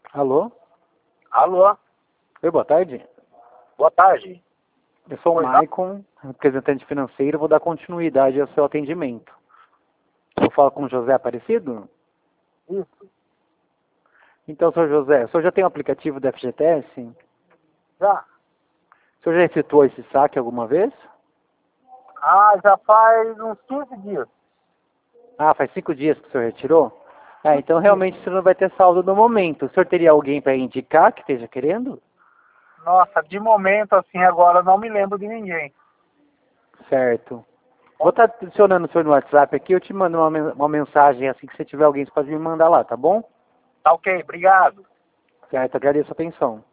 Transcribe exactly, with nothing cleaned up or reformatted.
Alô? Alô, Oi, boa tarde. boa tarde. Eu sou o Pois não? Maicon, representante financeiro, vou dar continuidade ao seu atendimento. Eu falo com o José Aparecido? Isso, Então, senhor José, o senhor já tem o aplicativo do F G T S? já. O senhor já efetuou esse saque alguma vez? Ah, já faz uns quinze dias. Ah, faz cinco dias que o senhor retirou? Ah, então Isso. realmente o senhor não vai ter saldo no momento. O senhor teria alguém para indicar que esteja querendo? Nossa, de momento, assim, agora não me lembro de ninguém. Certo. Vou estar adicionando o senhor no WhatsApp aqui, eu te mando uma, men- uma mensagem assim que você tiver alguém, você pode me mandar lá, tá bom? Tá ok, obrigado. Certo, agradeço a atenção.